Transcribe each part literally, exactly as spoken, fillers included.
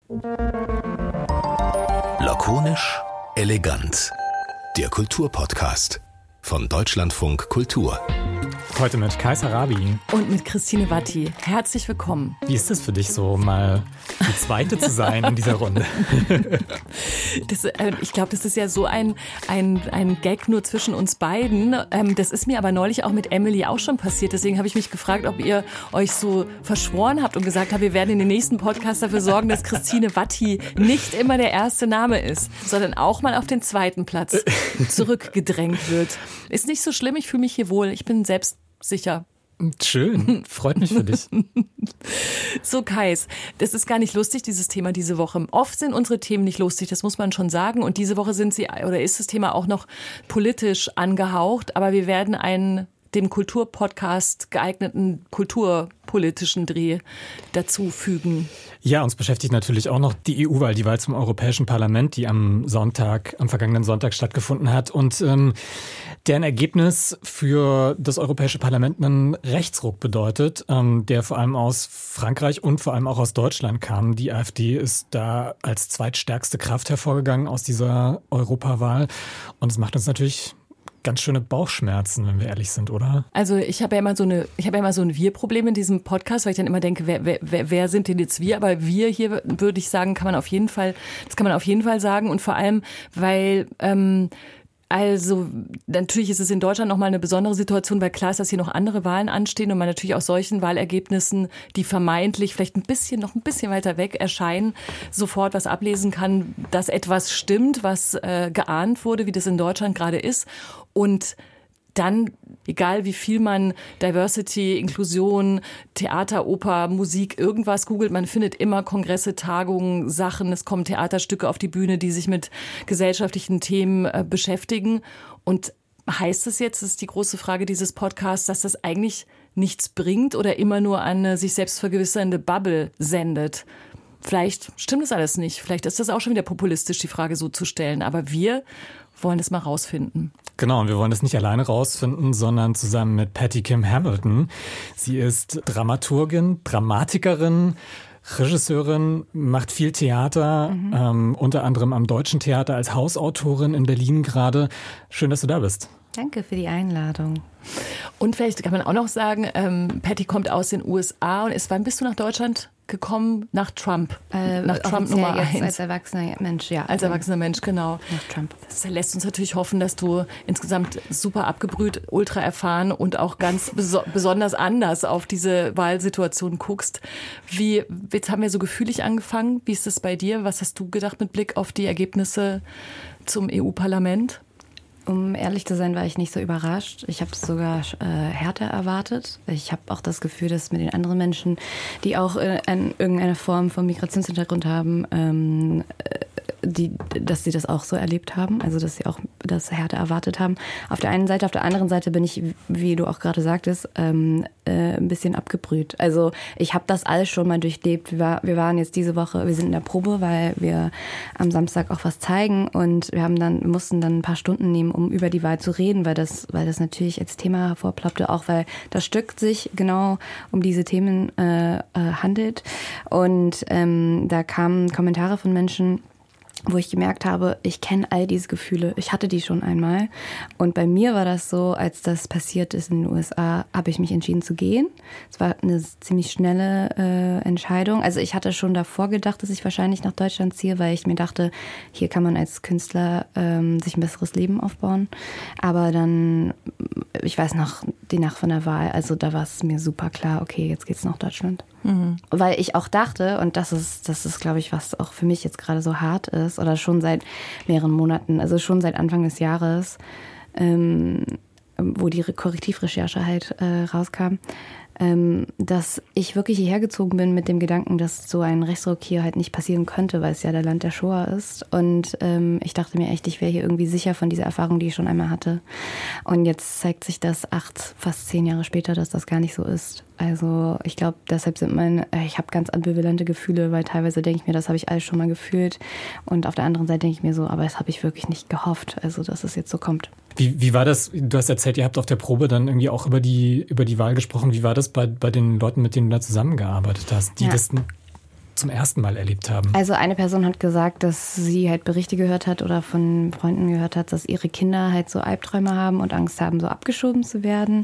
Lakonisch, elegant. Der Kulturpodcast von Deutschlandfunk Kultur. Heute mit Kais Harabi. Und mit Christine Watti. Herzlich willkommen. Wie ist es für dich so, mal die Zweite zu sein in dieser Runde? Das, äh, ich glaube, das ist ja so ein, ein, ein Gag nur zwischen uns beiden. Ähm, das ist mir aber neulich auch mit Emily auch schon passiert. Deswegen habe ich mich gefragt, ob ihr euch so verschworen habt und gesagt habt, wir werden in den nächsten Podcast dafür sorgen, dass Christine Watti nicht immer der erste Name ist, sondern auch mal auf den zweiten Platz zurückgedrängt wird. Ist nicht so schlimm, ich fühle mich hier wohl. Ich bin selbst sicher. Schön, freut mich für dich. So, Kais, das ist gar nicht lustig, dieses Thema diese Woche. Oft sind unsere Themen nicht lustig, das muss man schon sagen. Und diese Woche sind sie, oder ist das Thema auch noch politisch angehaucht. Aber wir werden einen dem Kulturpodcast geeigneten kulturpolitischen Dreh dazu fügen. Ja, uns beschäftigt natürlich auch noch die E U-Wahl, die Wahl zum Europäischen Parlament, die am Sonntag, am vergangenen Sonntag stattgefunden hat und ähm, deren Ergebnis für das Europäische Parlament einen Rechtsruck bedeutet, ähm, der vor allem aus Frankreich und vor allem auch aus Deutschland kam. Die AfD ist da als zweitstärkste Kraft hervorgegangen aus dieser Europawahl und es macht uns natürlich ganz schöne Bauchschmerzen, wenn wir ehrlich sind, oder? Also ich habe ja immer so eine, ich habe ja immer so ein Wir-Problem in diesem Podcast, weil ich dann immer denke, wer, wer, wer sind denn jetzt wir? Aber wir hier, würde ich sagen, kann man auf jeden Fall, das kann man auf jeden Fall sagen. Und vor allem, weil ähm, also natürlich ist es in Deutschland nochmal eine besondere Situation, weil klar ist, dass hier noch andere Wahlen anstehen und man natürlich aus solchen Wahlergebnissen, die vermeintlich vielleicht ein bisschen, noch ein bisschen weiter weg erscheinen, sofort was ablesen kann, dass etwas stimmt, was äh, geahnt wurde, wie das in Deutschland gerade ist. Und dann, egal wie viel man Diversity, Inklusion, Theater, Oper, Musik, irgendwas googelt, man findet immer Kongresse, Tagungen, Sachen, es kommen Theaterstücke auf die Bühne, die sich mit gesellschaftlichen Themen äh, beschäftigen. Und heißt es jetzt, das ist die große Frage dieses Podcasts, dass das eigentlich nichts bringt oder immer nur eine sich selbst vergewissernde Bubble sendet? Vielleicht stimmt das alles nicht. Vielleicht ist das auch schon wieder populistisch, die Frage so zu stellen. Aber wir wollen das mal rausfinden. Genau, und wir wollen das nicht alleine rausfinden, sondern zusammen mit Patty Kim Hamilton. Sie ist Dramaturgin, Dramatikerin, Regisseurin, macht viel Theater, mhm. ähm, unter anderem am Deutschen Theater als Hausautorin in Berlin gerade. Schön, dass du da bist. Danke für die Einladung. Und vielleicht kann man auch noch sagen, ähm, Patty kommt aus den U S A und ist, wann bist du nach Deutschland gekommen? Nach Trump. Äh, nach Trump Nummer eins. Als erwachsener Mensch, ja. Als erwachsener Mensch, genau. Nach Trump. Das lässt uns natürlich hoffen, dass du insgesamt super abgebrüht, ultra erfahren und auch ganz beso- besonders anders auf diese Wahlsituation guckst. Wie, jetzt haben wir so gefühlig angefangen. Wie ist das bei dir? Was hast du gedacht mit Blick auf die Ergebnisse zum E U-Parlament? Um ehrlich zu sein, war ich nicht so überrascht. Ich habe es sogar äh, härter erwartet. Ich habe auch das Gefühl, dass mit den anderen Menschen, die auch äh, in irgendeiner Form von Migrationshintergrund haben, ähm, die, dass sie das auch so erlebt haben. Also dass sie auch das härter erwartet haben. Auf der einen Seite, auf der anderen Seite bin ich, wie du auch gerade sagtest, ähm, äh, ein bisschen abgebrüht. Also ich habe das alles schon mal durchlebt. Wir, war, wir waren jetzt diese Woche, wir sind in der Probe, weil wir am Samstag auch was zeigen und wir haben dann, mussten dann ein paar Stunden nehmen, um über die Wahl zu reden, weil das, weil das natürlich als Thema hervorploppte, auch weil das Stück sich genau um diese Themen äh, äh, handelt. Und ähm, da kamen Kommentare von Menschen, wo ich gemerkt habe, ich kenne all diese Gefühle. Ich hatte die schon einmal. Und bei mir war das so, als das passiert ist in den U S A, habe ich mich entschieden zu gehen. Es war eine ziemlich schnelle äh, Entscheidung. Also ich hatte schon davor gedacht, dass ich wahrscheinlich nach Deutschland ziehe, weil ich mir dachte, hier kann man als Künstler ähm, sich ein besseres Leben aufbauen. Aber dann, ich weiß noch, die Nacht von der Wahl, also da war es mir super klar, okay, jetzt geht's nach Deutschland. Mhm. Weil ich auch dachte, und das ist, das ist, glaube ich, was auch für mich jetzt gerade so hart ist, oder schon seit mehreren Monaten, also schon seit Anfang des Jahres, ähm, wo die Korrektivrecherche halt äh, rauskam, ähm, dass ich wirklich hierher gezogen bin mit dem Gedanken, dass so ein Rechtsruck hier halt nicht passieren könnte, weil es ja der Land der Shoah ist. Und ähm, ich dachte mir echt, ich wäre hier irgendwie sicher von dieser Erfahrung, die ich schon einmal hatte. Und jetzt zeigt sich das acht, fast zehn Jahre später, dass das gar nicht so ist. Also ich glaube, deshalb sind meine, ich habe ganz ambivalente Gefühle, weil teilweise denke ich mir, das habe ich alles schon mal gefühlt. Und auf der anderen Seite denke ich mir so, aber das habe ich wirklich nicht gehofft, also dass es jetzt so kommt. Wie, wie war das? Du hast erzählt, ihr habt auf der Probe dann irgendwie auch über die, über die Wahl gesprochen. Wie war das bei, bei den Leuten, mit denen du da zusammengearbeitet hast? Die ja. das zum ersten Mal erlebt haben? Also eine Person hat gesagt, dass sie halt Berichte gehört hat oder von Freunden gehört hat, dass ihre Kinder halt so Albträume haben und Angst haben, so abgeschoben zu werden.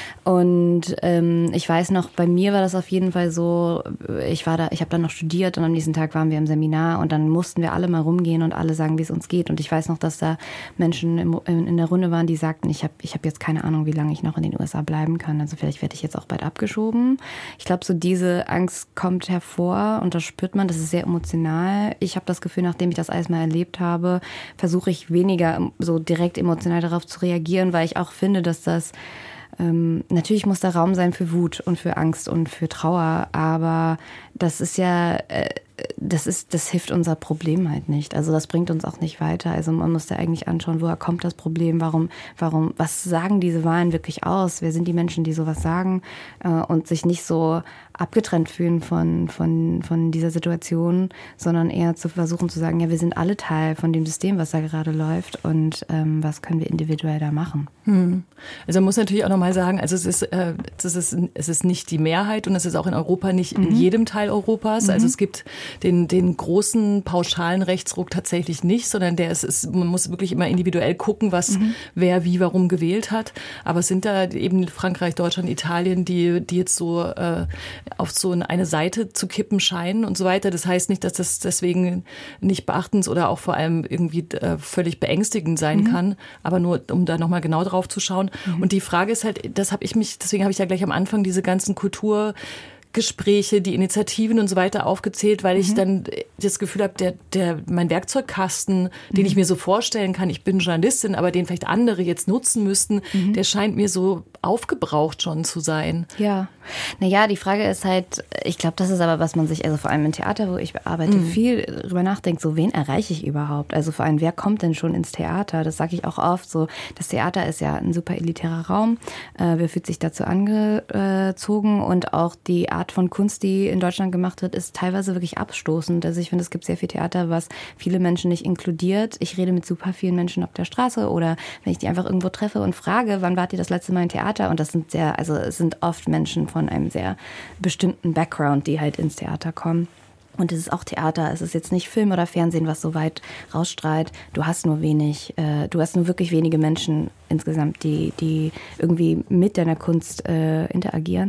Und ähm, ich weiß noch, bei mir war das auf jeden Fall so, ich war da, ich habe dann noch studiert und am nächsten Tag waren wir im Seminar und dann mussten wir alle mal rumgehen und alle sagen, wie es uns geht. Und ich weiß noch, dass da Menschen im, in, in der Runde waren, die sagten, ich habe ich hab jetzt keine Ahnung, wie lange ich noch in den U S A bleiben kann. Also vielleicht werde ich jetzt auch bald abgeschoben. Ich glaube, so diese Angst kommt hervor und das spürt man, das ist sehr emotional. Ich habe das Gefühl, nachdem ich das alles mal erlebt habe, versuche ich weniger so direkt emotional darauf zu reagieren, weil ich auch finde, dass das ähm, natürlich muss da Raum sein für Wut und für Angst und für Trauer, aber das ist ja, äh, das ist, das hilft unser Problem halt nicht. Also das bringt uns auch nicht weiter. Also man muss da eigentlich anschauen, woher kommt das Problem, warum, warum, was sagen diese Wahlen wirklich aus? Wer sind die Menschen, die sowas sagen äh, und sich nicht so abgetrennt fühlen von, von, von dieser Situation, sondern eher zu versuchen zu sagen, ja, wir sind alle Teil von dem System, was da gerade läuft und ähm, was können wir individuell da machen. Hm. Also man muss natürlich auch nochmal sagen, also es ist, äh, es ist, es ist nicht die Mehrheit und es ist auch in Europa nicht mhm. in jedem Teil Europas. Mhm. Also es gibt den, den großen pauschalen Rechtsruck tatsächlich nicht, sondern der ist, ist, man muss wirklich immer individuell gucken, was mhm. wer wie warum gewählt hat. Aber es sind da eben Frankreich, Deutschland, Italien, die, die jetzt so äh, auf so eine Seite zu kippen scheinen und so weiter. Das heißt nicht, dass das deswegen nicht beachtens oder auch vor allem irgendwie äh, völlig beängstigend sein mhm. kann, aber nur, um da nochmal genau drauf zu schauen. Mhm. Und die Frage ist halt, das habe ich mich, deswegen habe ich ja gleich am Anfang diese ganzen Kultur Gespräche, die Initiativen und so weiter aufgezählt, weil ich mhm. dann das Gefühl habe, der, der, mein Werkzeugkasten, mhm. den ich mir so vorstellen kann, ich bin Journalistin, aber den vielleicht andere jetzt nutzen müssten, mhm. der scheint mir so aufgebraucht schon zu sein. Ja, naja, die Frage ist halt, ich glaube, das ist aber, was man sich, also vor allem im Theater, wo ich arbeite, mhm. viel drüber nachdenkt, so wen erreiche ich überhaupt? Also vor allem, wer kommt denn schon ins Theater? Das sage ich auch oft so, das Theater ist ja ein super elitärer Raum, äh, wer fühlt sich dazu angezogen und auch die Art von Kunst, die in Deutschland gemacht wird, ist teilweise wirklich abstoßend. Also ich finde, es gibt sehr viel Theater, was viele Menschen nicht inkludiert. Ich rede mit super vielen Menschen auf der Straße oder wenn ich die einfach irgendwo treffe und frage, wann wart ihr das letzte Mal im Theater? Und das sind sehr, also es sind oft Menschen von einem sehr bestimmten Background, die halt ins Theater kommen. Und es ist auch Theater, es ist jetzt nicht Film oder Fernsehen, was so weit rausstrahlt. Du hast nur wenig, äh, du hast nur wirklich wenige Menschen insgesamt, die, die irgendwie mit deiner Kunst äh, interagieren.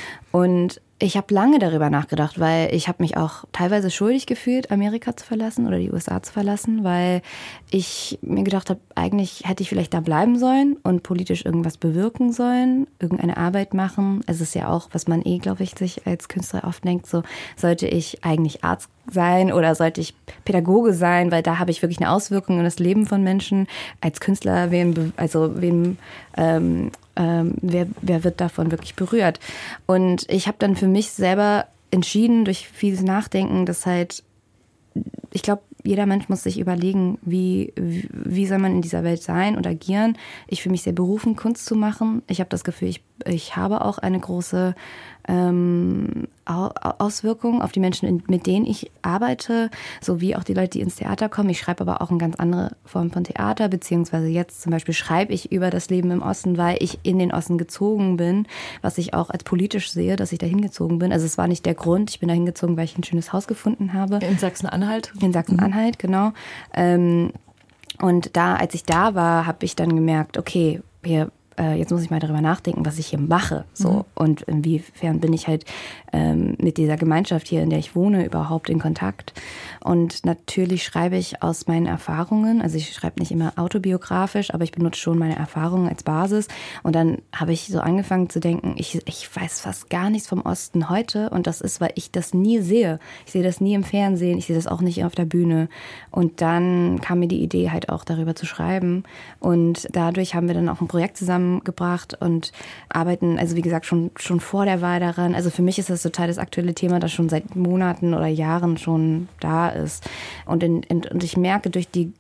Und ich habe lange darüber nachgedacht, weil ich habe mich auch teilweise schuldig gefühlt, Amerika zu verlassen oder die U S A zu verlassen, weil ich mir gedacht habe, eigentlich hätte ich vielleicht da bleiben sollen und politisch irgendwas bewirken sollen, irgendeine Arbeit machen. Es ist ja auch, was man eh, glaube ich, sich als Künstler oft denkt, so sollte ich eigentlich Arzt sein oder sollte ich Pädagoge sein, weil da habe ich wirklich eine Auswirkung in das Leben von Menschen. Als Künstler, wem, also wem, ähm, ähm, wer, wer wird davon wirklich berührt? Und ich habe dann für mich selber entschieden, durch vieles Nachdenken, dass halt, ich glaube, jeder Mensch muss sich überlegen, wie, wie, wie soll man in dieser Welt sein und agieren. Ich fühle mich sehr berufen, Kunst zu machen. Ich habe das Gefühl, ich, ich habe auch eine große ähm, Auswirkung auf die Menschen, mit denen ich arbeite, sowie auch die Leute, die ins Theater kommen. Ich schreibe aber auch eine ganz andere Form von Theater, beziehungsweise jetzt zum Beispiel schreibe ich über das Leben im Osten, weil ich in den Osten gezogen bin, was ich auch als politisch sehe, dass ich da hingezogen bin. Also es war nicht der Grund, ich bin da hingezogen, weil ich ein schönes Haus gefunden habe. In Sachsen-Anhalt? In Sachsen-Anhalt, mhm. genau. Und da, als ich da war, habe ich dann gemerkt, okay, wir jetzt muss ich mal darüber nachdenken, was ich hier mache. So. Mhm. Und inwiefern bin ich halt ähm, mit dieser Gemeinschaft hier, in der ich wohne, überhaupt in Kontakt. Und natürlich schreibe ich aus meinen Erfahrungen. Also ich schreibe nicht immer autobiografisch, aber ich benutze schon meine Erfahrungen als Basis. Und dann habe ich so angefangen zu denken, ich, ich weiß fast gar nichts vom Osten heute. Und das ist, weil ich das nie sehe. Ich sehe das nie im Fernsehen, ich sehe das auch nicht auf der Bühne. Und dann kam mir die Idee, halt auch darüber zu schreiben. Und dadurch haben wir dann auch ein Projekt zusammen gebracht und arbeiten, also wie gesagt, schon, schon vor der Wahl daran. Also für mich ist das total das aktuelle Thema, das schon seit Monaten oder Jahren schon da ist. Und, in, in, und ich merke durch die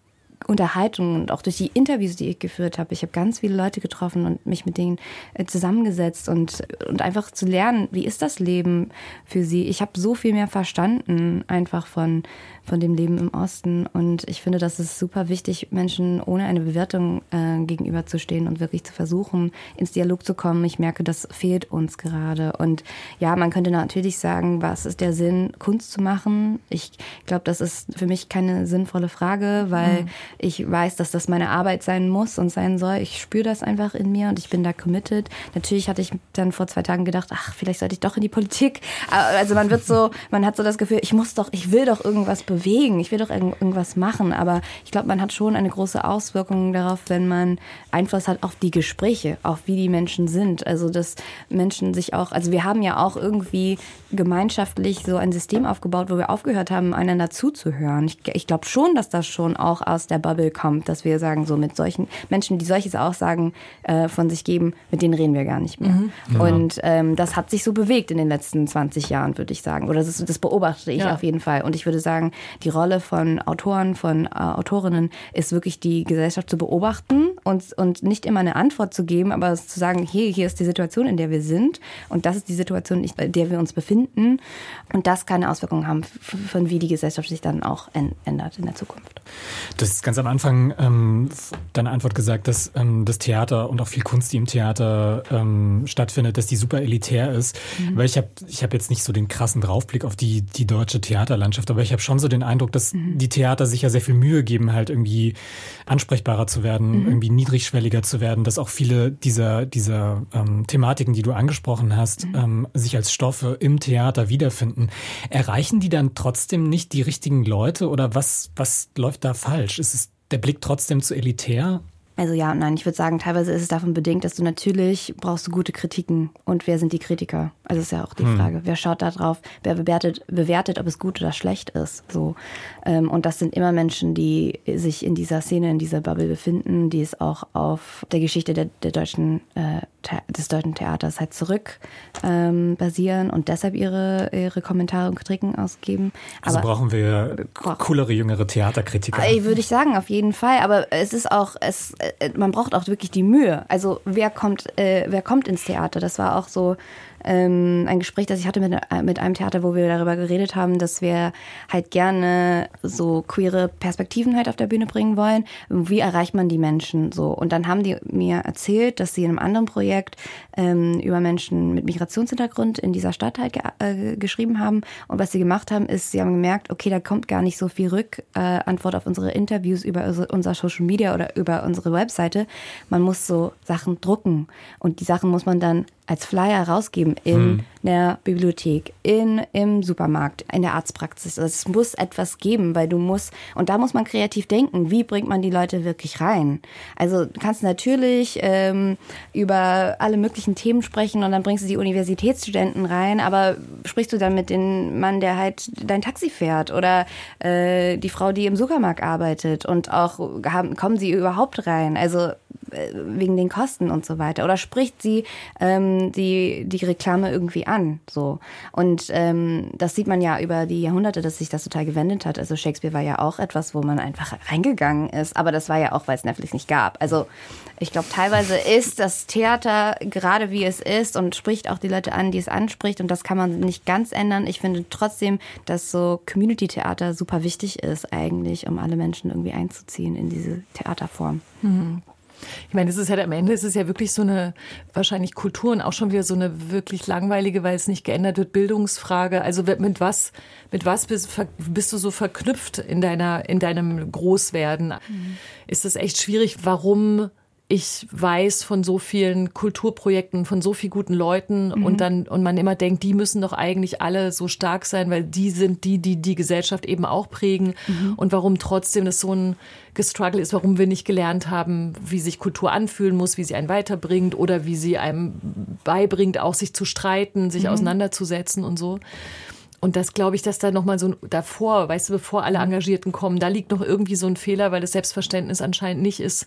Unterhaltungen und auch durch die Interviews, die ich geführt habe. Ich habe ganz viele Leute getroffen und mich mit denen zusammengesetzt und, und einfach zu lernen, wie ist das Leben für sie. Ich habe so viel mehr verstanden einfach von, von dem Leben im Osten und ich finde, das ist super wichtig, Menschen ohne eine Bewertung äh, gegenüberzustehen und wirklich zu versuchen, ins Dialog zu kommen. Ich merke, das fehlt uns gerade und ja, man könnte natürlich sagen, was ist der Sinn, Kunst zu machen? Ich glaube, das ist für mich keine sinnvolle Frage, weil mhm. ich weiß, dass das meine Arbeit sein muss und sein soll. Ich spüre das einfach in mir und ich bin da committed. Natürlich hatte ich dann vor zwei Tagen gedacht, ach, vielleicht sollte ich doch in die Politik. Also man wird so, man hat so das Gefühl, ich muss doch, ich will doch irgendwas bewegen, ich will doch irgendwas machen. Aber ich glaube, man hat schon eine große Auswirkung darauf, wenn man Einfluss hat auf die Gespräche, auf wie die Menschen sind. Also dass Menschen sich auch, also wir haben ja auch irgendwie gemeinschaftlich so ein System aufgebaut, wo wir aufgehört haben, einander zuzuhören. Ich, ich glaube schon, dass das schon auch aus der Bubble kommt, dass wir sagen, so mit solchen Menschen, die solches Aussagen äh, von sich geben, mit denen reden wir gar nicht mehr. Mhm. Ja. Und ähm, das hat sich so bewegt in den letzten zwanzig Jahren, würde ich sagen. Oder das, das beobachte ich ja. auf jeden Fall. Und ich würde sagen, die Rolle von Autoren, von äh, Autorinnen ist wirklich die Gesellschaft zu beobachten und, und nicht immer eine Antwort zu geben, aber zu sagen, hey, hier ist die Situation, in der wir sind und das ist die Situation, in der wir uns befinden. Und das kann eine Auswirkung haben, von wie die Gesellschaft sich dann auch ändert in der Zukunft. Du hast ganz am Anfang ähm, deine Antwort gesagt, dass ähm, das Theater und auch viel Kunst, die im Theater ähm, stattfindet, dass die super elitär ist. Mhm. Weil ich habe ich hab jetzt nicht so den krassen Draufblick auf die, die deutsche Theaterlandschaft, aber ich habe schon so den Eindruck, dass mhm. die Theater sich ja sehr viel Mühe geben, halt irgendwie ansprechbarer zu werden, mhm. irgendwie niedrigschwelliger zu werden, dass auch viele dieser, dieser ähm, Thematiken, die du angesprochen hast, mhm. ähm, sich als Stoffe im Theater wiederfinden. Erreichen die dann trotzdem nicht die richtigen Leute oder was, was läuft da falsch? Ist es der Blick trotzdem zu elitär? Also ja und nein, ich würde sagen, teilweise ist es davon bedingt, dass du natürlich brauchst du gute Kritiken. Und wer sind die Kritiker? Also ist ja auch die hm. Frage. Wer schaut da drauf? Wer bewertet, bewertet, ob es gut oder schlecht ist? So. Und das sind immer Menschen, die sich in dieser Szene, in dieser Bubble befinden, die es auch auf der Geschichte der, der deutschen, äh, des deutschen Theaters halt zurück ähm, basieren und deshalb ihre, ihre Kommentare und Kritiken ausgeben. Also aber brauchen wir coolere, jüngere Theaterkritiker? Äh, würde ich sagen, auf jeden Fall. Aber es ist auch, es man braucht auch wirklich die Mühe. Also wer kommt, äh, wer kommt ins Theater? Das war auch so ähm, ein Gespräch, das ich hatte mit, mit einem Theater, wo wir darüber geredet haben, dass wir halt gerne so queere Perspektiven halt auf der Bühne bringen wollen. Wie erreicht man die Menschen so? Und dann haben die mir erzählt, dass sie in einem anderen Projekt ähm, über Menschen mit Migrationshintergrund in dieser Stadt halt ge- äh, geschrieben haben. Und was sie gemacht haben, ist, sie haben gemerkt, okay, da kommt gar nicht so viel Rückantwort äh, auf unsere Interviews über unser Social Media oder über unsere Webseite. Man muss so Sachen drucken und die Sachen muss man dann als Flyer rausgeben in hm. der Bibliothek, in, im Supermarkt, in der Arztpraxis. Also es muss etwas geben, weil du musst, und da muss man kreativ denken, wie bringt man die Leute wirklich rein? Also du kannst natürlich ähm, über alle möglichen Themen sprechen und dann bringst du die Universitätsstudenten rein, aber sprichst du dann mit dem Mann, der halt dein Taxi fährt oder äh, die Frau, die im Supermarkt arbeitet und auch haben, kommen sie überhaupt rein? Also äh, wegen den Kosten und so weiter. Oder spricht sie ähm, die, die Reklame irgendwie an. So. Und ähm, das sieht man ja über die Jahrhunderte, dass sich das total gewendet hat. Also Shakespeare war ja auch etwas, wo man einfach reingegangen ist. Aber das war ja auch, weil es Netflix nicht gab. Also ich glaube, teilweise ist das Theater gerade wie es ist und spricht auch die Leute an, die es anspricht. Und das kann man nicht ganz ändern. Ich finde trotzdem, dass so Community-Theater super wichtig ist eigentlich, um alle Menschen irgendwie einzuziehen in diese Theaterform. Mhm. Ich meine, es ist ja am Ende, es ist ja wirklich so eine wahrscheinlich Kultur und auch schon wieder so eine wirklich langweilige, weil es nicht geändert wird, Bildungsfrage. Also mit was, mit was bist, bist du so verknüpft in deiner, in deinem Großwerden? Mhm. Ist das echt schwierig? Warum? Ich weiß von so vielen Kulturprojekten, von so vielen guten Leuten mhm. und dann und man immer denkt, die müssen doch eigentlich alle so stark sein, weil die sind die, die die Gesellschaft eben auch prägen. Mhm. Und warum trotzdem das so ein Gestruggle ist, warum wir nicht gelernt haben, wie sich Kultur anfühlen muss, wie sie einen weiterbringt oder wie sie einem beibringt, auch sich zu streiten, sich mhm. auseinanderzusetzen und so. Und das glaube ich, dass da nochmal so davor, weißt du, bevor alle Engagierten kommen, da liegt noch irgendwie so ein Fehler, weil das Selbstverständnis anscheinend nicht ist,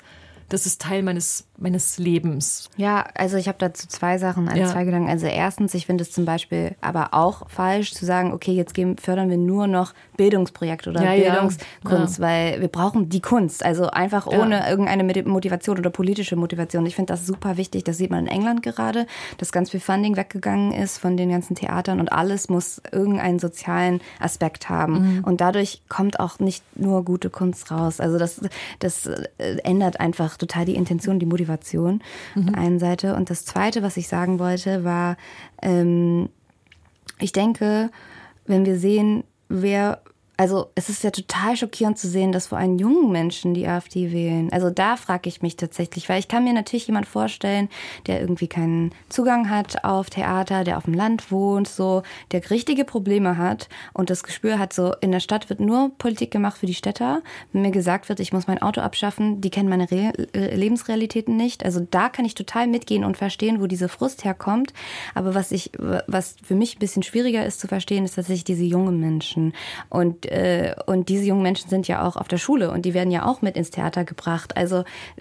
das ist Teil meines, meines Lebens. Ja, also ich habe dazu zwei Sachen, also ja. zwei Gedanken. Also erstens, ich finde es zum Beispiel aber auch falsch zu sagen, okay, jetzt geben, fördern wir nur noch Bildungsprojekte oder ja, Bildungskunst, ja. weil wir brauchen die Kunst, also einfach ohne ja. irgendeine Motivation oder politische Motivation. Ich finde das super wichtig, das sieht man in England gerade, dass ganz viel Funding weggegangen ist von den ganzen Theatern und alles muss irgendeinen sozialen Aspekt haben. Mhm. Und dadurch kommt auch nicht nur gute Kunst raus. Also das, das ändert einfach total die Intention, die Motivation mhm. der einen Seite. Und das Zweite, was ich sagen wollte, war, ähm, ich denke, wenn wir sehen, wer, also es ist ja total schockierend zu sehen, dass vor allem jungen Menschen die AfD wählen. Also da frage ich mich tatsächlich, weil ich kann mir natürlich jemand vorstellen, der irgendwie keinen Zugang hat auf Theater, der auf dem Land wohnt, so, der richtige Probleme hat und das Gespür hat, so in der Stadt wird nur Politik gemacht für die Städter. Wenn mir gesagt wird, ich muss mein Auto abschaffen, die kennen meine Re- Lebensrealitäten nicht. Also da kann ich total mitgehen und verstehen, wo diese Frust herkommt. Aber was ich, was für mich ein bisschen schwieriger ist zu verstehen, ist tatsächlich diese jungen Menschen. Und Und diese jungen Menschen sind ja auch auf der Schule und die werden ja auch mit ins Theater gebracht. Also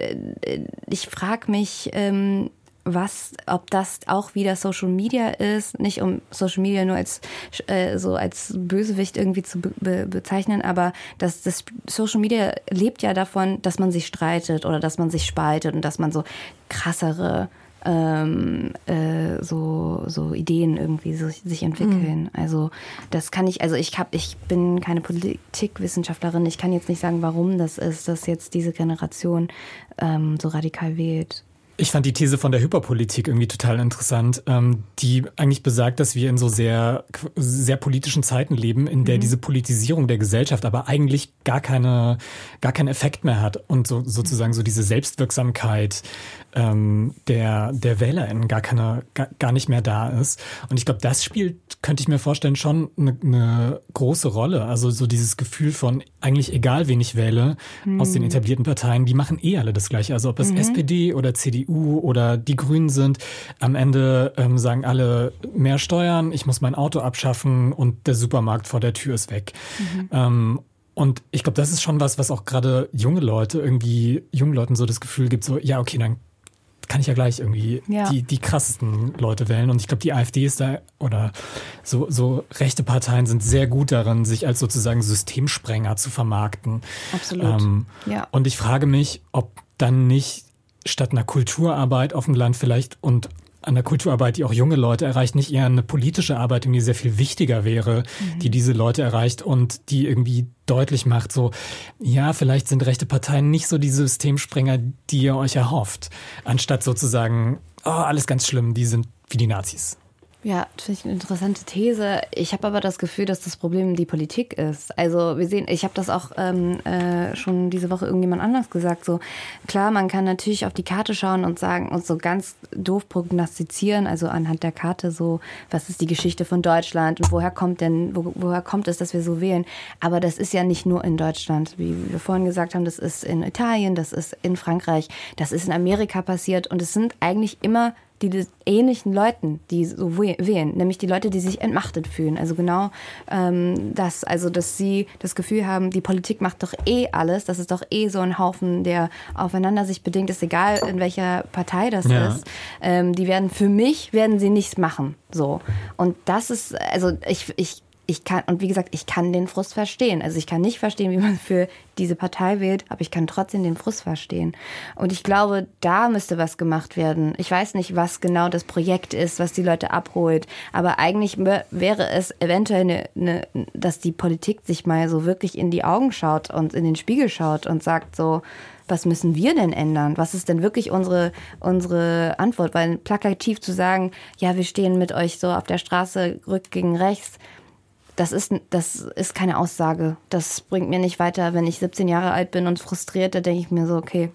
ich frage mich, was, ob das auch wieder Social Media ist. Nicht um Social Media nur als so als Bösewicht irgendwie zu be- bezeichnen, aber dass das Social Media lebt ja davon, dass man sich streitet oder dass man sich spaltet und dass man so krassere Ähm, äh, so, so Ideen irgendwie so, sich entwickeln. Mhm. Also das kann ich, also ich hab, ich bin keine Politikwissenschaftlerin, ich kann jetzt nicht sagen, warum das ist, dass jetzt diese Generation ähm, so radikal wählt. Ich fand die These von der Hyperpolitik irgendwie total interessant, ähm, die eigentlich besagt, dass wir in so sehr, sehr politischen Zeiten leben, in der mhm. diese Politisierung der Gesellschaft aber eigentlich gar keine, gar keinen Effekt mehr hat und so, sozusagen so diese Selbstwirksamkeit ähm, der, der WählerInnen gar keine, gar, gar nicht mehr da ist. Und ich glaube, das spielt, könnte ich mir vorstellen, schon eine, eine große Rolle. Also so dieses Gefühl von eigentlich egal, wen ich wähle mhm. aus den etablierten Parteien, die machen eh alle das Gleiche. Also ob es mhm. S P D oder C D U oder die Grünen sind, am Ende ähm, sagen alle mehr Steuern, ich muss mein Auto abschaffen und der Supermarkt vor der Tür ist weg. Mhm. Ähm, und ich glaube, das ist schon was, was auch gerade junge Leute irgendwie, jungen Leuten so das Gefühl gibt, so, ja, okay, dann kann ich ja gleich irgendwie ja. die, die krassesten Leute wählen. Und ich glaube, die AfD ist da, oder so, so rechte Parteien sind sehr gut darin, sich als sozusagen Systemsprenger zu vermarkten. Absolut. Ähm, ja. Und ich frage mich, ob dann nicht statt einer Kulturarbeit auf dem Land vielleicht und an der Kulturarbeit, die auch junge Leute erreicht, nicht eher eine politische Arbeit, die sehr viel wichtiger wäre, mhm. die diese Leute erreicht und die irgendwie deutlich macht, so, ja, vielleicht sind rechte Parteien nicht so die Systemsprenger, die ihr euch erhofft, anstatt sozusagen, oh, alles ganz schlimm, die sind wie die Nazis. Ja, das finde ich eine interessante These. Ich habe aber das Gefühl, dass das Problem die Politik ist. Also wir sehen, ich habe das auch ähm, äh, schon diese Woche irgendjemand anders gesagt. So klar, man kann natürlich auf die Karte schauen und sagen und so ganz doof prognostizieren, also anhand der Karte so, was ist die Geschichte von Deutschland und woher kommt denn, wo, woher kommt es, dass wir so wählen? Aber das ist ja nicht nur in Deutschland, wie wir vorhin gesagt haben, das ist in Italien, das ist in Frankreich, das ist in Amerika passiert und es sind eigentlich immer die ähnlichen Leuten, die so wählen, nämlich die Leute, die sich entmachtet fühlen. Also genau ähm, das, also dass sie das Gefühl haben, die Politik macht doch eh alles, das ist doch eh so ein Haufen, der aufeinander sich bedingt, ist egal, in welcher Partei das ja. ist. Ähm, die werden, für mich werden sie nichts machen. So. Und das ist, also ich, ich Ich kann, und wie gesagt, ich kann den Frust verstehen. Also ich kann nicht verstehen, wie man für diese Partei wählt, aber ich kann trotzdem den Frust verstehen. Und ich glaube, da müsste was gemacht werden. Ich weiß nicht, was genau das Projekt ist, was die Leute abholt, aber eigentlich wäre es eventuell, eine, eine, dass die Politik sich mal so wirklich in die Augen schaut und in den Spiegel schaut und sagt so, was müssen wir denn ändern? Was ist denn wirklich unsere, unsere Antwort? Weil plakativ zu sagen, ja, wir stehen mit euch so auf der Straße, rück gegen rechts, Das ist, das ist keine Aussage. Das bringt mir nicht weiter. Wenn ich siebzehn Jahre alt bin und frustriert, da denke ich mir so, okay,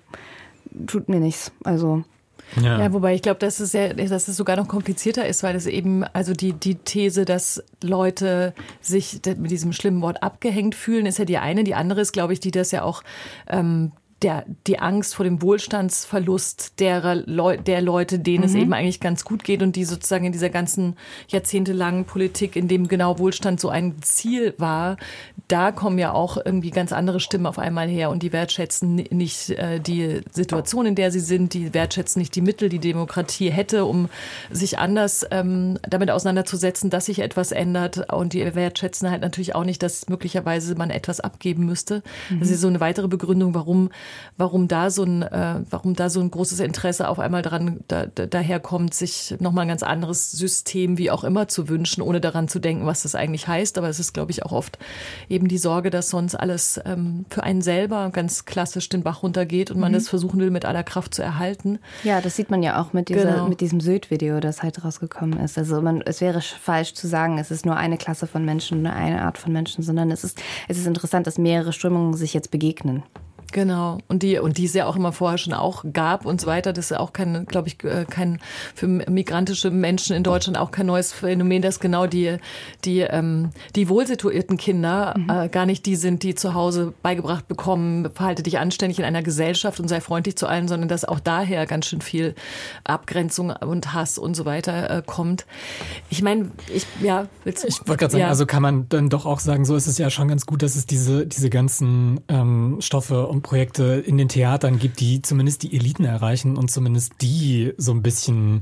tut mir nichts. Also ja. ja, wobei ich glaube, dass es ja, dass es sogar noch komplizierter ist, weil es eben, also die, die These, dass Leute sich mit diesem schlimmen Wort abgehängt fühlen, ist ja die eine. Die andere ist, glaube ich, die das ja auch ähm, der, die Angst vor dem Wohlstandsverlust derer Leu- der Leute, denen mhm. es eben eigentlich ganz gut geht und die sozusagen in dieser ganzen jahrzehntelangen Politik, in dem genau Wohlstand so ein Ziel war, da kommen ja auch irgendwie ganz andere Stimmen auf einmal her und die wertschätzen nicht äh, die Situation, in der sie sind, die wertschätzen nicht die Mittel, die Demokratie hätte, um sich anders ähm, damit auseinanderzusetzen, dass sich etwas ändert, und die wertschätzen halt natürlich auch nicht, dass möglicherweise man etwas abgeben müsste. Mhm. Das ist so eine weitere Begründung, warum warum da so ein, äh, warum da so ein großes Interesse auf einmal dran da, da, daherkommt, sich nochmal ein ganz anderes System, wie auch immer, zu wünschen, ohne daran zu denken, was das eigentlich heißt. Aber es ist, glaube ich, auch oft eben die Sorge, dass sonst alles ähm, für einen selber ganz klassisch den Bach runtergeht und man mhm. das versuchen will, mit aller Kraft zu erhalten. Ja, das sieht man ja auch mit, dieser, genau. mit diesem Sylt-Video, das halt rausgekommen ist. Also man, es wäre falsch zu sagen, es ist nur eine Klasse von Menschen, nur eine Art von Menschen, sondern es ist, es ist interessant, dass mehrere Strömungen sich jetzt begegnen. Genau. Und die, und die es ja auch immer vorher schon auch gab und so weiter. Das ist auch kein, glaube ich, kein, für migrantische Menschen in Deutschland auch kein neues Phänomen, dass genau die, die, ähm, die wohlsituierten Kinder mhm. äh, gar nicht die sind, die zu Hause beigebracht bekommen, verhalte dich anständig in einer Gesellschaft und sei freundlich zu allen, sondern dass auch daher ganz schön viel Abgrenzung und Hass und so weiter äh, kommt. Ich meine, ich, ja, willst du? Ich wollte gerade sagen, ja. also kann man dann doch auch sagen, so ist es ja schon ganz gut, dass es diese, diese ganzen ähm, Stoffe und Projekte in den Theatern gibt, die zumindest die Eliten erreichen und zumindest die so ein bisschen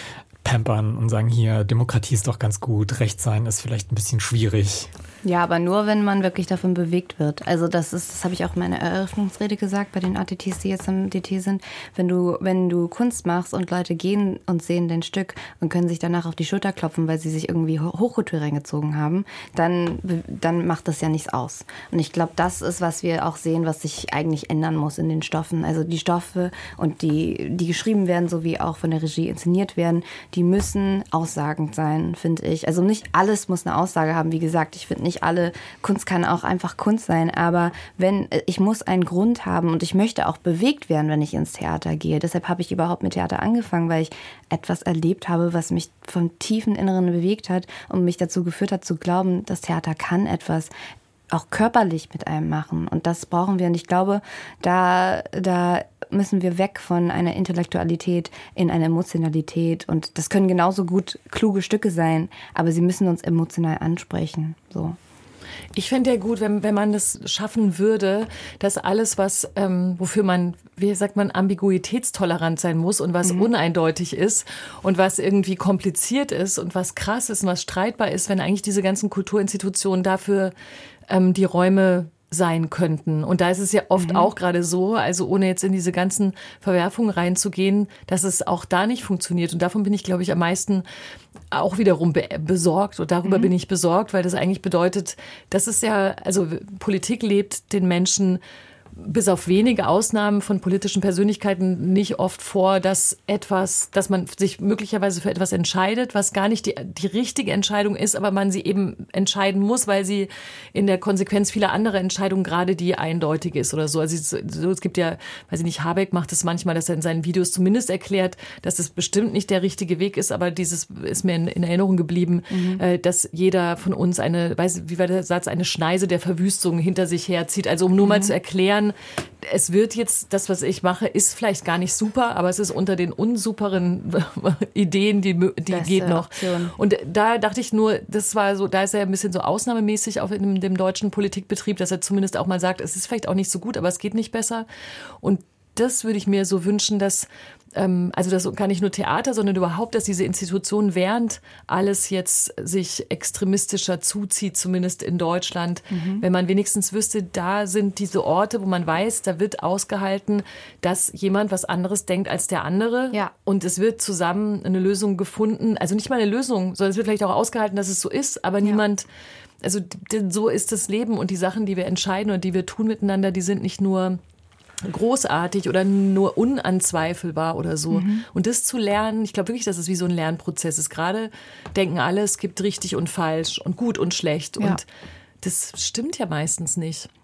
pampern und sagen, hier, Demokratie ist doch ganz gut, Recht sein ist vielleicht ein bisschen schwierig. Ja, aber nur, wenn man wirklich davon bewegt wird. Also das ist, das habe ich auch in meiner Eröffnungsrede gesagt, bei den A T Ts, die jetzt im D T sind. Wenn du, wenn du Kunst machst und Leute gehen und sehen dein Stück und können sich danach auf die Schulter klopfen, weil sie sich irgendwie Hochkultur reingezogen haben, dann, dann macht das ja nichts aus. Und ich glaube, das ist, was wir auch sehen, was sich eigentlich ändern muss in den Stoffen. Also die Stoffe und die, die geschrieben werden, sowie auch von der Regie inszeniert werden, die müssen aussagend sein, finde ich. Also nicht alles muss eine Aussage haben. Wie gesagt, ich finde nicht alle, Kunst kann auch einfach Kunst sein, aber wenn, ich muss einen Grund haben und ich möchte auch bewegt werden, wenn ich ins Theater gehe. Deshalb habe ich überhaupt mit Theater angefangen, weil ich etwas erlebt habe, was mich vom tiefen Inneren bewegt hat und mich dazu geführt hat zu glauben, das Theater kann etwas auch körperlich mit einem machen, und das brauchen wir. Und ich glaube, da, da müssen wir weg von einer Intellektualität in eine Emotionalität, und das können genauso gut kluge Stücke sein, aber sie müssen uns emotional ansprechen, so. Ich fände ja gut, wenn, wenn man das schaffen würde, dass alles, was, ähm, wofür man, wie sagt man, ambiguitätstolerant sein muss und was mhm. uneindeutig ist und was irgendwie kompliziert ist und was krass ist und was streitbar ist, wenn eigentlich diese ganzen Kulturinstitutionen dafür ähm, die Räume sein könnten. Und da ist es ja oft mhm. auch gerade so, also ohne jetzt in diese ganzen Verwerfungen reinzugehen, dass es auch da nicht funktioniert. Und davon bin ich, glaube ich, am meisten auch wiederum be- besorgt. Und darüber mhm. bin ich besorgt, weil das eigentlich bedeutet, das ist ja, also Politik lebt den Menschen bis auf wenige Ausnahmen von politischen Persönlichkeiten nicht oft vor, dass etwas, dass man sich möglicherweise für etwas entscheidet, was gar nicht die, die richtige Entscheidung ist, aber man sie eben entscheiden muss, weil sie in der Konsequenz vieler anderer Entscheidungen gerade die eindeutige ist oder so. Also es, so, es gibt ja, weiß ich nicht, Habeck macht es manchmal, dass er in seinen Videos zumindest erklärt, dass es bestimmt nicht der richtige Weg ist, aber dieses ist mir in, in Erinnerung geblieben, mhm. äh, dass jeder von uns eine, weiß, wie war der Satz, eine Schneise der Verwüstung hinter sich herzieht. Also um nur mhm. mal zu erklären, es wird jetzt, das, was ich mache, ist vielleicht gar nicht super, aber es ist unter den unsuperen Ideen, die, die geht noch. Option. Und da dachte ich nur, das war so, da ist er ein bisschen so ausnahmemäßig auch in dem, dem deutschen Politikbetrieb, dass er zumindest auch mal sagt, es ist vielleicht auch nicht so gut, aber es geht nicht besser. Und das würde ich mir so wünschen, dass, ähm, also das gar nicht nur Theater, sondern überhaupt, dass diese Institution, während alles jetzt sich extremistischer zuzieht, zumindest in Deutschland, mhm. wenn man wenigstens wüsste, da sind diese Orte, wo man weiß, da wird ausgehalten, dass jemand was anderes denkt als der andere. Ja. Und es wird zusammen eine Lösung gefunden, also nicht mal eine Lösung, sondern es wird vielleicht auch ausgehalten, dass es so ist, aber ja. niemand, also so ist das Leben, und die Sachen, die wir entscheiden und die wir tun miteinander, die sind nicht nur großartig oder nur unanzweifelbar oder so. Mhm. Und das zu lernen, ich glaube wirklich, dass es wie so ein Lernprozess ist. Gerade denken alle, es gibt richtig und falsch und gut und schlecht. Ja. Und das stimmt ja meistens nicht.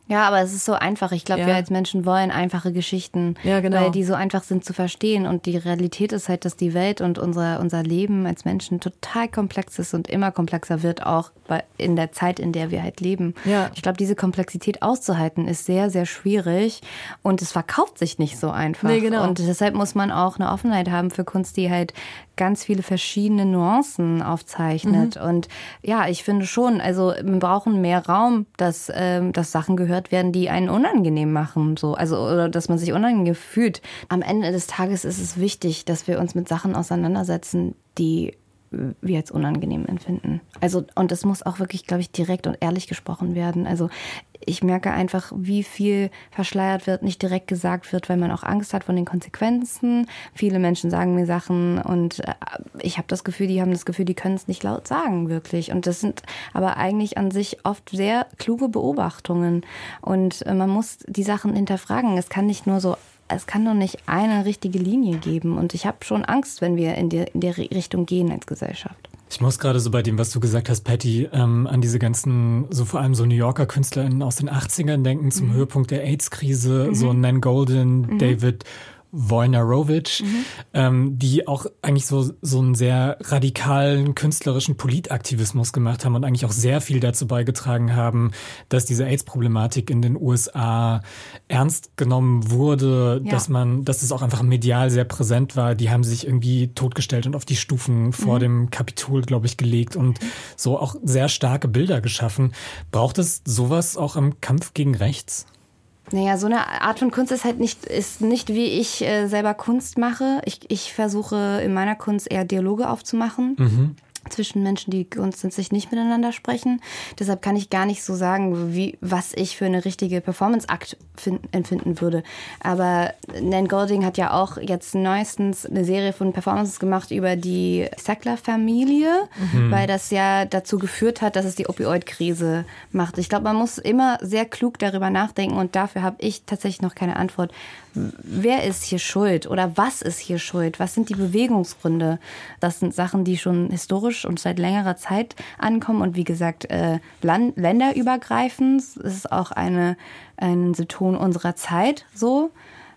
Ja, aber es ist so einfach. Ich glaube, ja. wir als Menschen wollen einfache Geschichten, ja, genau. weil die so einfach sind zu verstehen. Und die Realität ist halt, dass die Welt und unser, unser Leben als Menschen total komplex ist und immer komplexer wird, auch in der Zeit, in der wir halt leben. Ja. Ich glaube, diese Komplexität auszuhalten ist sehr, sehr schwierig und es verkauft sich nicht so einfach. Nee, genau. Und deshalb muss man auch eine Offenheit haben für Kunst, die halt ganz viele verschiedene Nuancen aufzeichnet. Mhm. Und ja, ich finde schon, also wir brauchen mehr Raum, dass, ähm, dass Sachen gehört werden, die einen unangenehm machen. So. Also, oder dass man sich unangenehm fühlt. Am Ende des Tages ist es wichtig, dass wir uns mit Sachen auseinandersetzen, die wir als unangenehm empfinden. Also, und es muss auch wirklich, glaube ich, direkt und ehrlich gesprochen werden. Also ich merke einfach, wie viel verschleiert wird, nicht direkt gesagt wird, weil man auch Angst hat vor den Konsequenzen. Viele Menschen sagen mir Sachen und ich habe das Gefühl, die haben das Gefühl, die können es nicht laut sagen, wirklich. Und das sind aber eigentlich an sich oft sehr kluge Beobachtungen. Und man muss die Sachen hinterfragen. Es kann nicht nur so Es kann doch nicht eine richtige Linie geben. Und ich habe schon Angst, wenn wir in der, in der Richtung gehen als Gesellschaft. Ich muss gerade so bei dem, was du gesagt hast, Patty, ähm, an diese ganzen, so vor allem so New Yorker KünstlerInnen aus den achtzigern denken, zum mhm. Höhepunkt der AIDS-Krise, mhm. so Nan Goldin, mhm. David Wojnarowicz, mhm. ähm, die auch eigentlich so, so einen sehr radikalen künstlerischen Politaktivismus gemacht haben und eigentlich auch sehr viel dazu beigetragen haben, dass diese AIDS-Problematik in den U S A ernst genommen wurde, ja. dass man, dass es auch einfach medial sehr präsent war. Die haben sich irgendwie totgestellt und auf die Stufen vor mhm. dem Kapitol, glaube ich, gelegt und so auch sehr starke Bilder geschaffen. Braucht es sowas auch im Kampf gegen rechts? Naja, so eine Art von Kunst ist halt nicht, ist nicht wie ich äh, selber Kunst mache. Ich, ich versuche in meiner Kunst eher Dialoge aufzumachen. Mhm. Zwischen Menschen, die grundsätzlich nicht miteinander sprechen. Deshalb kann ich gar nicht so sagen, wie, was ich für eine richtige Performance-Akt empfinden würde. Aber Nan Goldin hat ja auch jetzt neuestens eine Serie von Performances gemacht über die Sackler-Familie, mhm. weil das ja dazu geführt hat, dass es die Opioid-Krise macht. Ich glaube, man muss immer sehr klug darüber nachdenken und dafür habe ich tatsächlich noch keine Antwort. Wer ist hier schuld oder was ist hier schuld? Was sind die Bewegungsgründe? Das sind Sachen, die schon historisch und seit längerer Zeit ankommen und wie gesagt, äh, land- länderübergreifend. Es ist auch eine, ein Symptom unserer Zeit so.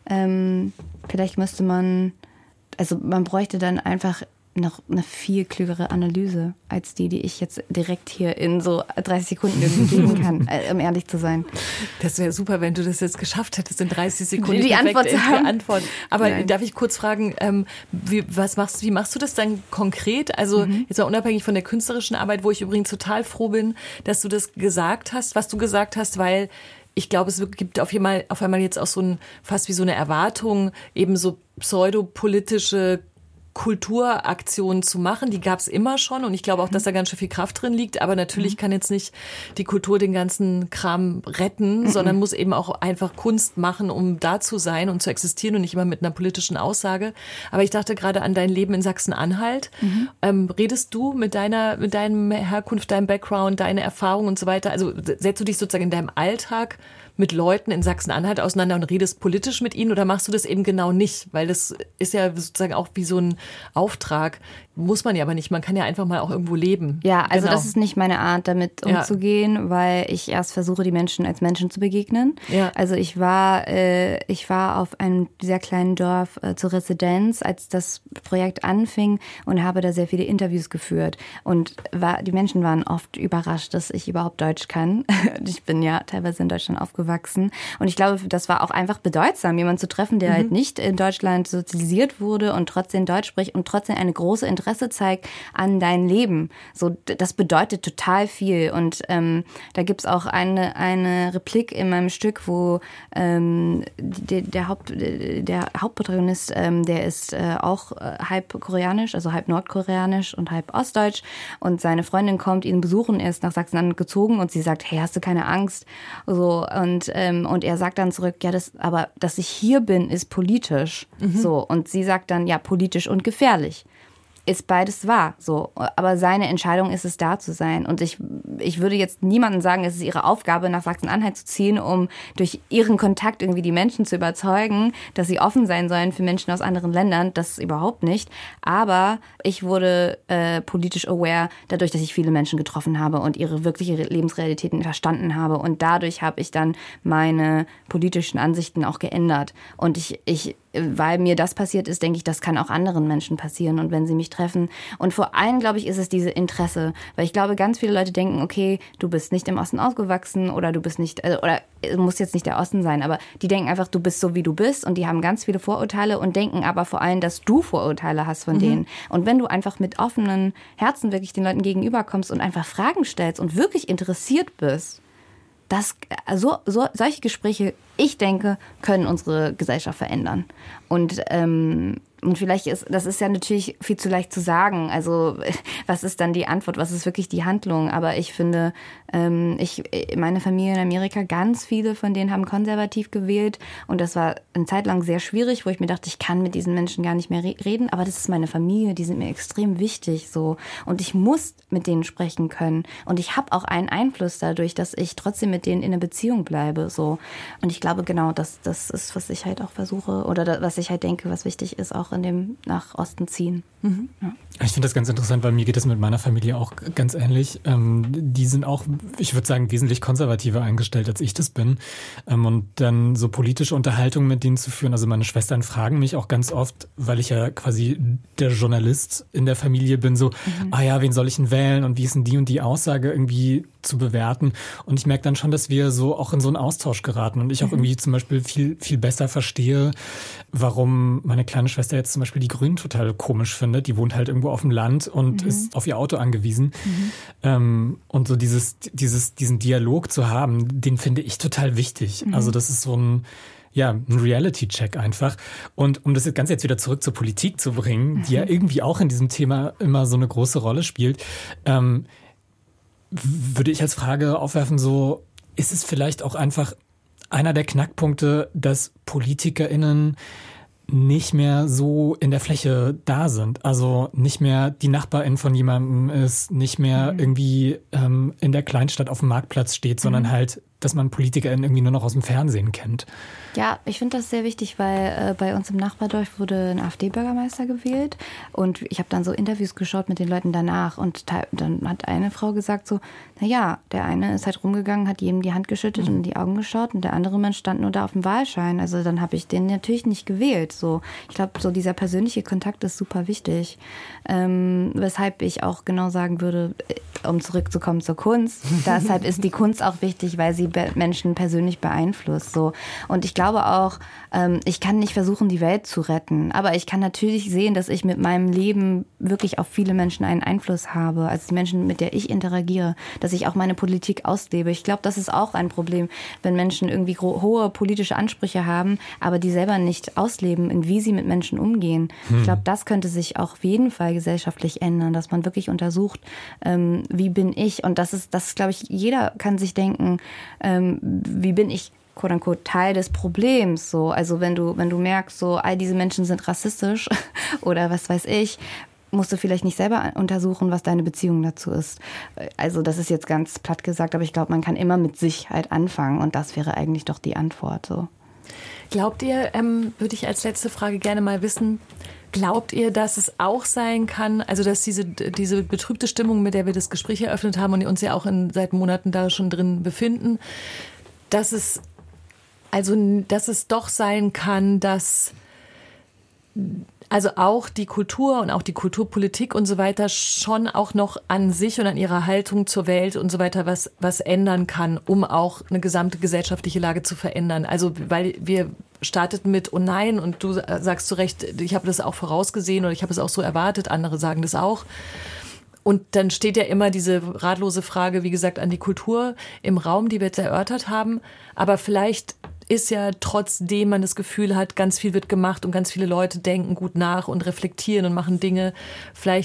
Ähm, vielleicht müsste man, also man bräuchte dann einfach noch eine viel klügere Analyse als die, die ich jetzt direkt hier in so dreißig Sekunden irgendwie geben kann, äh, um ehrlich zu sein. Das wäre super, wenn du das jetzt geschafft hättest, in dreißig Sekunden die, die Antwort zu haben. Antwort. Aber Nein. darf ich kurz fragen, ähm, wie, was machst, wie machst du das dann konkret? Also mhm. jetzt mal unabhängig von der künstlerischen Arbeit, wo ich übrigens total froh bin, dass du das gesagt hast, was du gesagt hast, weil ich glaube, es gibt auf einmal, auf einmal jetzt auch so ein, fast wie so eine Erwartung, eben so pseudopolitische Kulturaktionen zu machen, die gab es immer schon und ich glaube auch, dass da ganz schön viel Kraft drin liegt, aber natürlich mhm. kann jetzt nicht die Kultur den ganzen Kram retten, mhm. sondern muss eben auch einfach Kunst machen, um da zu sein und zu existieren und nicht immer mit einer politischen Aussage. Aber ich dachte gerade an dein Leben in Sachsen-Anhalt. Mhm. Ähm, redest du mit deiner, mit deinem Herkunft, deinem Background, deine Erfahrungen und so weiter, also setzt du dich sozusagen in deinem Alltag mit Leuten in Sachsen-Anhalt auseinander und redest politisch mit ihnen oder machst du das eben genau nicht? Weil das ist ja sozusagen auch wie so ein Auftrag. Muss man ja aber nicht. Man kann ja einfach mal auch irgendwo leben. Ja, also genau. das ist nicht meine Art, damit umzugehen, ja. weil ich erst versuche, die Menschen als Menschen zu begegnen. Ja. Also ich war, äh, ich war auf einem sehr kleinen Dorf äh, zur Residenz, als das Projekt anfing und habe da sehr viele Interviews geführt. Und war, die Menschen waren oft überrascht, dass ich überhaupt Deutsch kann. Ich bin ja teilweise in Deutschland aufgewachsen. Und ich glaube, das war auch einfach bedeutsam, jemanden zu treffen, der mhm. halt nicht in Deutschland sozialisiert wurde und trotzdem Deutsch spricht und trotzdem eine große Interesse zeigt an dein Leben. So, das bedeutet total viel. Und ähm, da gibt's auch eine, eine Replik in meinem Stück, wo ähm, der, der, Haupt, der Hauptprotagonist, ähm, der ist äh, auch äh, halb koreanisch, also halb nordkoreanisch und halb ostdeutsch. Und seine Freundin kommt ihn besuchen, er ist nach Sachsen-Anhalt gezogen und sie sagt, hey, hast du keine Angst? So, und, ähm, und er sagt dann zurück, ja, das, aber dass ich hier bin, ist politisch. Mhm. So, und sie sagt dann, ja, politisch und gefährlich. ist beides wahr, so. Aber seine Entscheidung ist es, da zu sein. Und ich, ich würde jetzt niemandem sagen, es ist ihre Aufgabe, nach Sachsen-Anhalt zu ziehen, um durch ihren Kontakt irgendwie die Menschen zu überzeugen, dass sie offen sein sollen für Menschen aus anderen Ländern. Das überhaupt nicht. Aber ich wurde äh, politisch aware dadurch, dass ich viele Menschen getroffen habe und ihre wirkliche Lebensrealitäten verstanden habe. Und dadurch habe ich dann meine politischen Ansichten auch geändert. Und ich, ich weil mir das passiert ist, denke ich, das kann auch anderen Menschen passieren und wenn sie mich treffen. Und vor allem, glaube ich, ist es diese Interesse, weil ich glaube, ganz viele Leute denken, okay, du bist nicht im Osten aufgewachsen oder du bist nicht, also, oder es muss jetzt nicht der Osten sein, aber die denken einfach, du bist so, wie du bist und die haben ganz viele Vorurteile und denken aber vor allem, dass du Vorurteile hast von mhm. denen. Und wenn du einfach mit offenen Herzen wirklich den Leuten gegenüberkommst und einfach Fragen stellst und wirklich interessiert bist, Das, so, so, solche Gespräche, ich denke, können unsere Gesellschaft verändern. Und, ähm, und vielleicht ist, das ist ja natürlich viel zu leicht zu sagen. Also, was ist dann die Antwort? Was ist wirklich die Handlung? Aber ich finde, ähm, ich, meine Familie in Amerika, ganz viele von denen haben konservativ gewählt. Und das war eine Zeit lang sehr schwierig, wo ich mir dachte, ich kann mit diesen Menschen gar nicht mehr re- reden. Aber das ist meine Familie, die sind mir extrem wichtig, so. Und ich muss mit denen sprechen können. Und ich habe auch einen Einfluss dadurch, dass ich trotzdem mit denen in einer Beziehung bleibe, so. Und ich glaube, genau, das, das ist, was ich halt auch versuche, oder da, was ich halt denke, was wichtig ist, auch in dem nach Osten ziehen. Mhm. Ja. Ich finde das ganz interessant, weil mir geht es mit meiner Familie auch ganz ähnlich. Ähm, die sind auch, ich würde sagen, wesentlich konservativer eingestellt, als ich das bin. Ähm, und dann so politische Unterhaltungen mit denen zu führen. Also meine Schwestern fragen mich auch ganz oft, weil ich ja quasi der Journalist in der Familie bin, so, mhm. ah ja, wen soll ich denn wählen und wie ist denn die und die Aussage irgendwie zu bewerten? Und ich merke dann schon, dass wir so auch in so einen Austausch geraten und ich auch mhm. irgendwie zum Beispiel viel, viel besser verstehe, warum meine kleine Schwester jetzt zum Beispiel die Grünen total komisch findet. Die wohnt halt irgendwo auf dem Land und mhm. ist auf ihr Auto angewiesen. Mhm. Ähm, und so dieses, dieses, diesen Dialog zu haben, den finde ich total wichtig. Mhm. Also das ist so ein, ja, ein Reality-Check einfach. Und um das Ganze jetzt wieder zurück zur Politik zu bringen, mhm. die ja irgendwie auch in diesem Thema immer so eine große Rolle spielt, ähm, würde ich als Frage aufwerfen, so, ist es vielleicht auch einfach einer der Knackpunkte, dass PolitikerInnen nicht mehr so in der Fläche da sind. Also nicht mehr die Nachbarin von jemandem ist, nicht mehr mhm. irgendwie ähm, in der Kleinstadt auf dem Marktplatz steht, sondern mhm. halt, dass man PolitikerInnen irgendwie nur noch aus dem Fernsehen kennt. Ja, ich finde das sehr wichtig, weil äh, bei uns im Nachbardorf wurde ein AfD-Bürgermeister gewählt und ich habe dann so Interviews geschaut mit den Leuten danach und ta- dann hat eine Frau gesagt so, naja, der eine ist halt rumgegangen, hat jedem die Hand geschüttet mhm. und in die Augen geschaut und der andere Mensch stand nur da auf dem Wahlschein. Also dann habe ich den natürlich nicht gewählt. So, ich glaube, so dieser persönliche Kontakt ist super wichtig. Ähm, weshalb ich auch genau sagen würde, um zurückzukommen zur Kunst, deshalb ist die Kunst auch wichtig, weil sie be- Menschen persönlich beeinflusst. So. Und ich glaube auch, ähm, ich kann nicht versuchen, die Welt zu retten, aber ich kann natürlich sehen, dass ich mit meinem Leben wirklich auf viele Menschen einen Einfluss habe, also die Menschen, mit der ich interagiere, dass ich auch meine Politik auslebe. Ich glaube, das ist auch ein Problem, wenn Menschen irgendwie gro- hohe politische Ansprüche haben, aber die selber nicht ausleben, in wie sie mit Menschen umgehen. Hm. Ich glaube, das könnte sich auch auf jeden Fall gesellschaftlich ändern, dass man wirklich untersucht, ähm, wie bin ich, und das ist, das glaube ich, jeder kann sich denken, ähm, wie bin ich, quote unquote, Teil des Problems, so. Also wenn du, wenn du merkst, so, all diese Menschen sind rassistisch oder was weiß ich, musst du vielleicht nicht selber untersuchen, was deine Beziehung dazu ist. Also das ist jetzt ganz platt gesagt, aber ich glaube, man kann immer mit sich halt anfangen und das wäre eigentlich doch die Antwort, so. Glaubt ihr, ähm, würde ich als letzte Frage gerne mal wissen, glaubt ihr, dass es auch sein kann, also dass diese, diese betrübte Stimmung, mit der wir das Gespräch eröffnet haben und uns ja auch in, seit Monaten da schon drin befinden, dass es, also, dass es doch sein kann, dass also auch die Kultur und auch die Kulturpolitik und so weiter schon auch noch an sich und an ihrer Haltung zur Welt und so weiter was, was ändern kann, um auch eine gesamte gesellschaftliche Lage zu verändern. Also, weil wir starteten mit, oh nein, und du sagst zu Recht, ich habe das auch vorausgesehen oder ich habe es auch so erwartet, andere sagen das auch. Und dann steht ja immer diese ratlose Frage, wie gesagt, an die Kultur im Raum, die wir jetzt erörtert haben. Aber vielleicht ist ja, trotzdem man das Gefühl hat, ganz viel wird gemacht und ganz viele Leute denken gut nach und reflektieren und machen Dinge. Vielleicht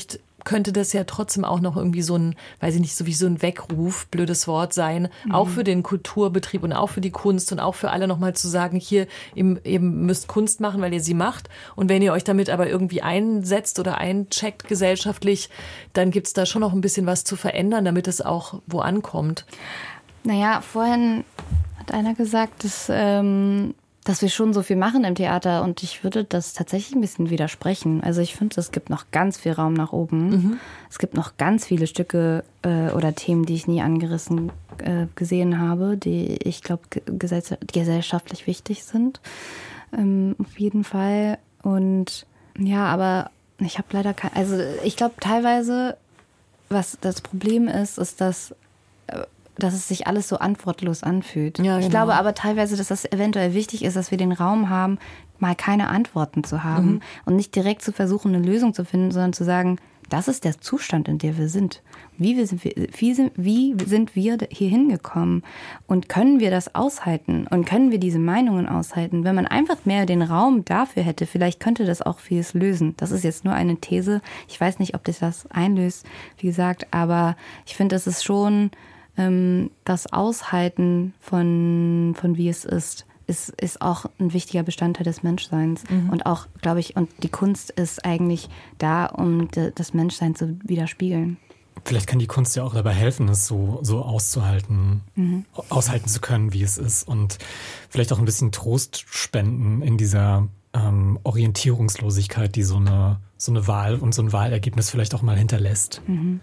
könnte das ja trotzdem auch noch irgendwie so ein, weiß ich nicht, so wie so ein Weckruf, blödes Wort sein, mhm. auch für den Kulturbetrieb und auch für die Kunst und auch für alle nochmal zu sagen, hier, ihr, ihr müsst Kunst machen, weil ihr sie macht. Und wenn ihr euch damit aber irgendwie einsetzt oder eincheckt gesellschaftlich, dann gibt es da schon noch ein bisschen was zu verändern, damit es auch wo ankommt. Naja, vorhin hat einer gesagt, dass, ähm, dass wir schon so viel machen im Theater und ich würde das tatsächlich ein bisschen widersprechen. Also ich finde, es gibt noch ganz viel Raum nach oben. Mhm. Es gibt noch ganz viele Stücke äh, oder Themen, die ich nie angerissen äh, gesehen habe, die ich glaube gesell- gesellschaftlich wichtig sind. Ähm, auf jeden Fall. Und ja, aber ich habe leider kein, also ich glaube teilweise, was das Problem ist, ist, dass dass es sich alles so antwortlos anfühlt. Ja, genau. Ich glaube aber teilweise, dass das eventuell wichtig ist, dass wir den Raum haben, mal keine Antworten zu haben mhm. und nicht direkt zu versuchen, eine Lösung zu finden, sondern zu sagen, das ist der Zustand, in dem wir sind. Wie, wir sind, wie, sind, wie sind wir hier hingekommen? Und können wir das aushalten? Und können wir diese Meinungen aushalten? Wenn man einfach mehr den Raum dafür hätte, vielleicht könnte das auch vieles lösen. Das ist jetzt nur eine These. Ich weiß nicht, ob das das einlöst, wie gesagt. Aber ich finde, es ist schon ähm, das Aushalten von, von wie es ist. Ist, ist auch ein wichtiger Bestandteil des Menschseins. Mhm. Und auch, glaube ich, und die Kunst ist eigentlich da, um de, das Menschsein zu widerspiegeln. Vielleicht kann die Kunst ja auch dabei helfen, es so, so auszuhalten, mhm. aushalten zu können, wie es ist. Und vielleicht auch ein bisschen Trost spenden in dieser ähm, Orientierungslosigkeit, die so eine, so eine Wahl und so ein Wahlergebnis vielleicht auch mal hinterlässt. Mhm.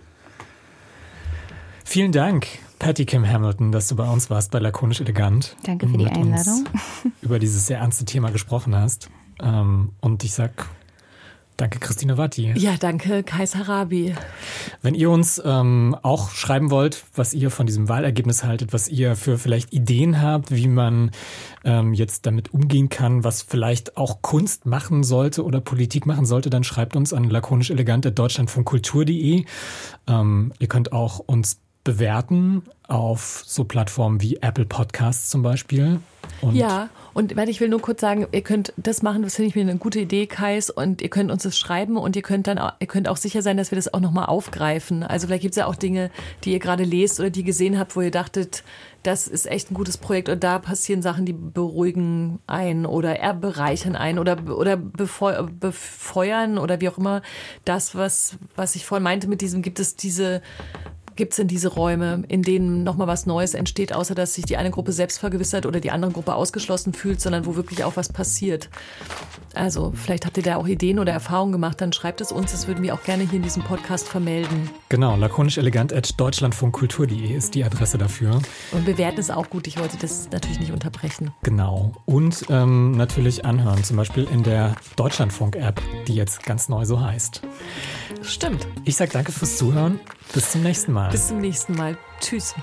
Vielen Dank, Patty Kim Hamilton, dass du bei uns warst bei Lakonisch Elegant. Danke für die Einladung. Über dieses sehr ernste Thema gesprochen hast. Und ich sag danke, Christine Watti. Ja, danke, Kais Harabi. Wenn ihr uns ähm, auch schreiben wollt, was ihr von diesem Wahlergebnis haltet, was ihr für vielleicht Ideen habt, wie man ähm, jetzt damit umgehen kann, was vielleicht auch Kunst machen sollte oder Politik machen sollte, dann schreibt uns an lakonischelegant at deutschlandfunkkultur punkt de. Ähm, ihr könnt auch uns bewerten auf so Plattformen wie Apple Podcasts zum Beispiel. Und ja, und ich will nur kurz sagen, ihr könnt das machen, das finde ich mir eine gute Idee, Kais, und ihr könnt uns das schreiben und ihr könnt dann auch, ihr könnt auch sicher sein, dass wir das auch nochmal aufgreifen. Also vielleicht gibt es ja auch Dinge, die ihr gerade lest oder die gesehen habt, wo ihr dachtet, das ist echt ein gutes Projekt und da passieren Sachen, die beruhigen einen oder bereichern einen oder, oder befeu- befeuern oder wie auch immer. Das, was, was ich vorhin meinte mit diesem, gibt es diese Gibt es denn diese Räume, in denen nochmal was Neues entsteht, außer dass sich die eine Gruppe selbst vergewissert oder die andere Gruppe ausgeschlossen fühlt, sondern wo wirklich auch was passiert? Also vielleicht habt ihr da auch Ideen oder Erfahrungen gemacht, dann schreibt es uns, das würden wir auch gerne hier in diesem Podcast vermelden. Genau, lakonischelegant at deutschlandfunkkultur punkt de ist die Adresse dafür. Und bewerten ist auch gut, ich wollte das natürlich nicht unterbrechen. Genau, und ähm, natürlich anhören, zum Beispiel in der Deutschlandfunk-App, die jetzt ganz neu so heißt. Stimmt. Ich sag danke fürs Zuhören, bis zum nächsten Mal. Bis zum nächsten Mal. Tschüss.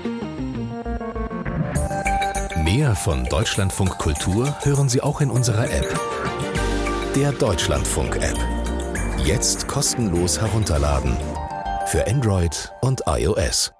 Mehr von Deutschlandfunk Kultur hören Sie auch in unserer App. Der Deutschlandfunk-App. Jetzt kostenlos herunterladen. Für Android und iOS.